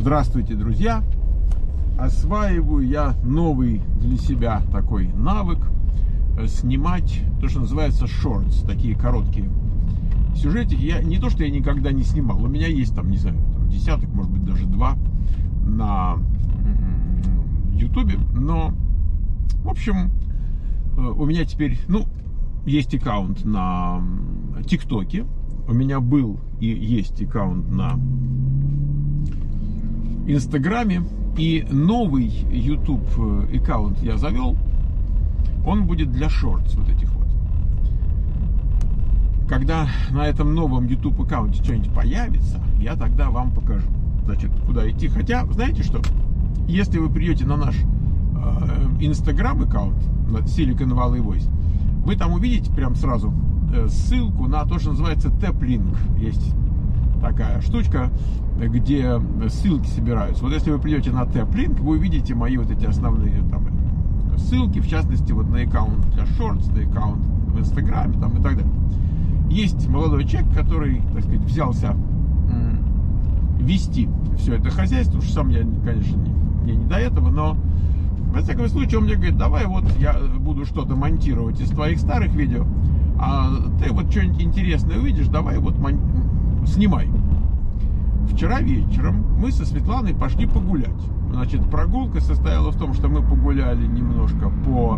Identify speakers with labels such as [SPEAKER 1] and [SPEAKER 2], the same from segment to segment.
[SPEAKER 1] Здравствуйте, друзья! Осваиваю я новый для себя такой навык снимать то, что называется shorts, такие короткие сюжетики. Я не то, что я никогда не снимал, у меня есть там, не знаю, там десяток, может быть, даже два на YouTube, но, в общем, у меня теперь, есть аккаунт на ТикТоке, у меня был и есть аккаунт на Инстаграме, и новый YouTube аккаунт я завел, он будет для шортс вот этих вот. Когда на этом новом YouTube аккаунте что-нибудь появится, я тогда вам покажу, значит, куда идти. Хотя, знаете что, если вы придете на наш Инстаграм аккаунт, на Silicon Valley Voice, вы там увидите прям сразу ссылку на то, что называется TapLink. Есть такая штучка, где ссылки собираются. Вот если вы придете на TapLink, вы увидите мои вот эти основные там ссылки, в частности, вот на аккаунт для Shorts, на аккаунт в Инстаграме там, и так далее. Есть молодой человек, который, так сказать, взялся вести все это хозяйство, уж сам я, конечно, мне не до этого, но во всяком случае он мне говорит: давай вот я буду что-то монтировать из твоих старых видео, а ты вот что-нибудь интересное увидишь, давай вот снимай. Вчера вечером мы со Светланой пошли погулять. Значит, прогулка состояла в том, что мы погуляли немножко по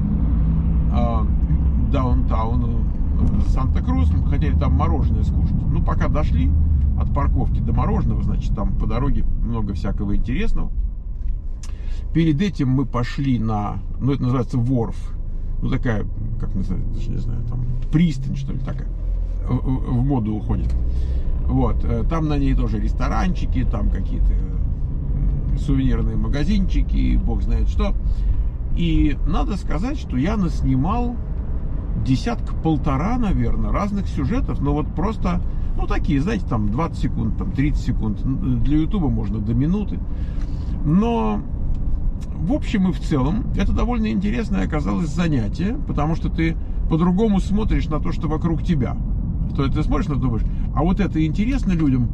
[SPEAKER 1] даунтауну Санта-Крус, мы хотели там мороженое скушать. Пока дошли от парковки до мороженого, значит, там по дороге много всякого интересного. Перед этим мы пошли на, это называется Ворф, такая, как называется, даже не знаю, там пристань, что ли, такая, в моду уходит. Вот, там на ней тоже ресторанчики, там какие-то сувенирные магазинчики, бог знает что. И надо сказать, что я наснимал десятка-полтора, наверное, разных сюжетов, но вот просто, такие, знаете, там 20 секунд, там 30 секунд, для Ютуба можно до минуты. Но в общем и в целом это довольно интересное оказалось занятие, потому что ты по-другому смотришь на то, что вокруг тебя. То ты смотришь, думаешь, а вот это интересно людям.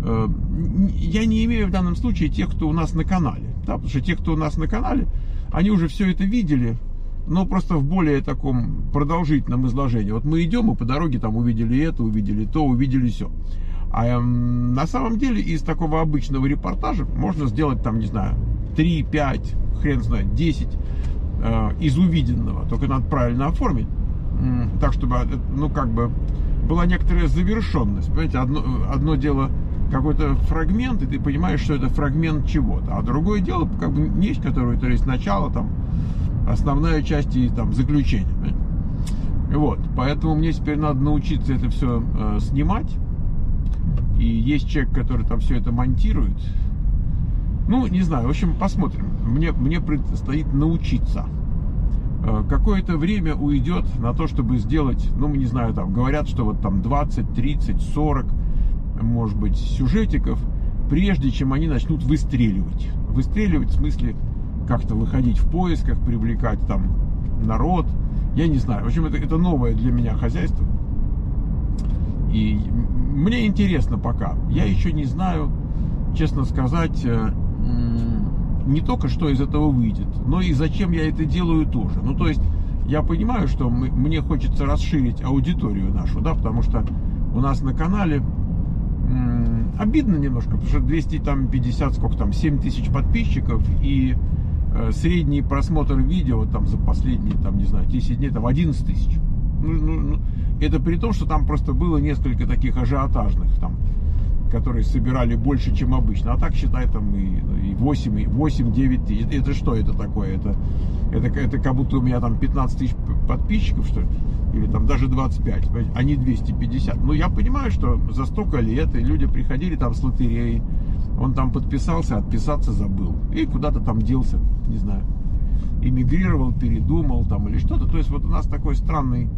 [SPEAKER 1] Я не имею в данном случае тех, кто у нас на канале, да, потому что те, кто у нас на канале, они уже все это видели, но просто в более таком продолжительном изложении. Вот мы идем, и по дороге там увидели это, увидели то, увидели все. А на самом деле из такого обычного репортажа можно сделать там, не знаю, 3, 5, хрен знает, 10 из увиденного. Только надо правильно оформить, так чтобы, была некоторая завершенность. Понимаете, одно дело какой-то фрагмент, и ты понимаешь, что это фрагмент чего-то. А другое дело, вещь, которая, то есть начало, там, основная часть и там заключение. Понимаете? Вот. Поэтому мне теперь надо научиться это все снимать. И есть человек, который там все это монтирует. Не знаю, в общем, посмотрим. Мне предстоит научиться. Какое-то время уйдет на то, чтобы сделать, не знаю, там, говорят, что вот там 20, 30, 40, может быть, сюжетиков, прежде чем они начнут выстреливать. Выстреливать в смысле как-то выходить в поисках, привлекать там народ. Я не знаю. В общем, это новое для меня хозяйство. И мне интересно пока. Я еще не знаю, честно сказать, не только что из этого выйдет, но и зачем я это делаю тоже. То есть я понимаю, что мне хочется расширить аудиторию нашу, да, потому что у нас на канале обидно немножко, потому что 250, 7 тысяч подписчиков, и средний просмотр видео там за последние, не знаю, 10 дней, 11 тысяч. Это при том, что там просто было несколько таких ажиотажных, которые собирали больше, чем обычно. А так, считай, там и 8-9 тысяч. Это что это такое? Это как будто у меня там 15 тысяч подписчиков, что ли? Или там даже 25, а не 250. Я понимаю, что за столько лет и люди приходили там с лотереей, он там подписался, отписаться забыл. И куда-то там делся, не знаю. Эмигрировал, передумал там или что-то. То есть вот у нас такой странный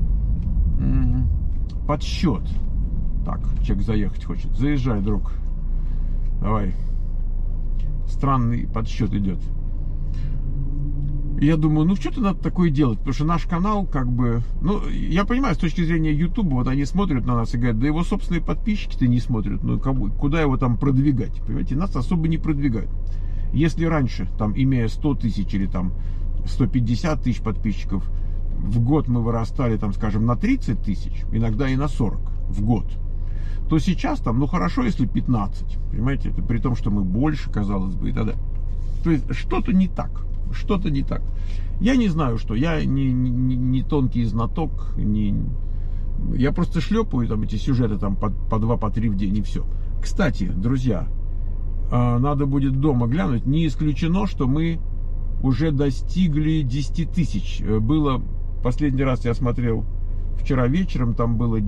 [SPEAKER 1] подсчет. Так, человек заехать хочет. Заезжай, друг. Давай. Странный подсчет идет. Я думаю, ну что-то надо такое делать, потому что наш канал как бы, ну, я понимаю, с точки зрения YouTube, вот они смотрят на нас и говорят, да его собственные подписчики-то не смотрят, ну куда его там продвигать, понимаете, нас особо не продвигают. Если раньше, там, имея 100 тысяч или там 150 тысяч подписчиков, в год мы вырастали, там, скажем, на 30 тысяч, иногда и на 40 в год, то сейчас там, ну хорошо, если 15, понимаете, это при том, что мы больше, казалось бы, и тогда. То есть что-то не так. Что-то не так. Я не знаю, что. Я не тонкий знаток. Я просто шлепаю там эти сюжеты там, по 2, по 3 в день и все. Кстати, друзья, надо будет дома глянуть. Не исключено, что мы уже достигли 10 тысяч. Было, последний раз я смотрел вчера вечером, там было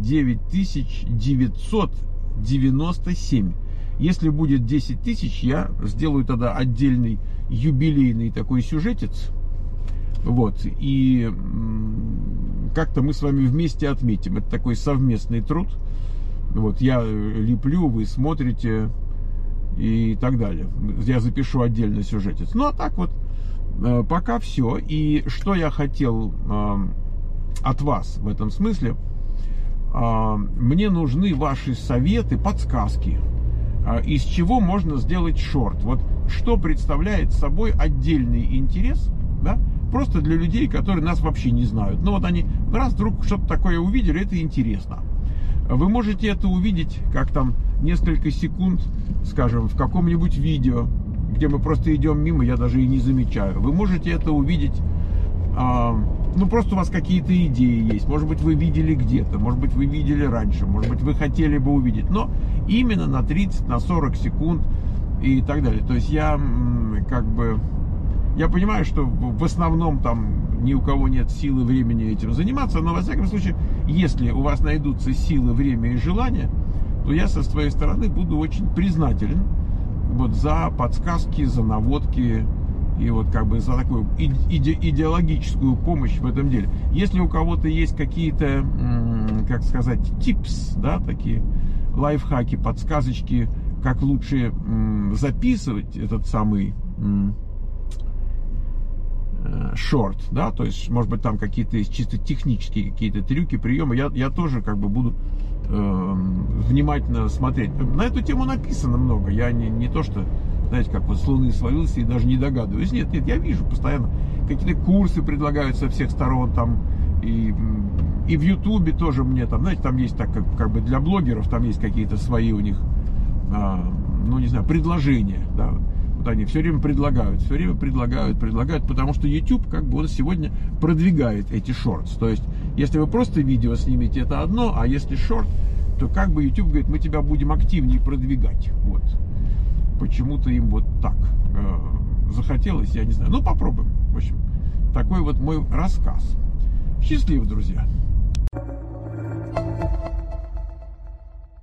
[SPEAKER 1] 9997. Если будет 10 тысяч, я сделаю тогда отдельный юбилейный такой сюжетец. Вот. И как-то мы с вами вместе отметим. Это такой совместный труд. Вот. Я леплю, вы смотрите и так далее. Я запишу отдельно сюжетец. Ну, а так вот, пока все. И что я хотел от вас в этом смысле? Мне нужны ваши советы, подсказки. Из чего можно сделать шорт. Вот что представляет собой отдельный интерес, да, просто для людей, которые нас вообще не знают. Но вот они раз вдруг что-то такое увидели, это интересно. Вы можете это увидеть, как там несколько секунд, скажем, в каком-нибудь видео, где мы просто идем мимо, я даже и не замечаю. Вы можете это увидеть, ну просто у вас какие-то идеи есть. Может быть, вы видели где-то, может быть, вы видели раньше, может быть, вы хотели бы увидеть. Но именно на 30, на 40 секунд и так далее. То есть я как бы, я понимаю, что в основном там ни у кого нет силы, времени этим заниматься, но во всяком случае, если у вас найдутся силы, время и желание, то я со своей стороны буду очень признателен вот за подсказки, за наводки и вот как бы за такую идеологическую помощь в этом деле. Если у кого-то есть какие-то, как сказать, типс, да, такие лайфхаки, подсказочки, как лучше записывать этот самый шорт, да, то есть, может быть, там какие-то есть чисто технические какие-то трюки, приемы, я тоже как бы буду внимательно смотреть. На эту тему написано много, я не то, что, знаете, как вот с Луны свалился и даже не догадываюсь. Нет, я вижу постоянно, какие-то курсы предлагают со всех сторон, там, и в Ютубе тоже мне там, знаете, там есть так, как бы для блогеров, там есть какие-то свои у них, ну, не знаю, предложения, да. Вот они все время предлагают, потому что YouTube как бы он сегодня продвигает эти шортс. То есть, если вы просто видео снимете, это одно, а если шорт, то как бы YouTube говорит, мы тебя будем активнее продвигать. Вот. Почему-то им вот так захотелось, я не знаю. Ну, попробуем. В общем, такой вот мой рассказ. Счастливо, друзья!